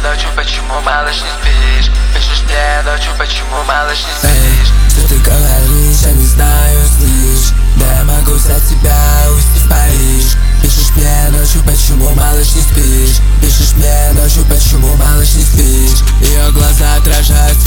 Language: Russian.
ночью, почему, малыш, не спишь? Пишешь мне ночью, почему, малыш, не спишь? Что ты говоришь, я не знаю, слышь. Да я могу взять тебя, увезти в Париж. Пишешь мне ночью, почему, малыш, не спишь? Пишешь мне ночью, почему, малыш, не спишь? Ее глаза отражают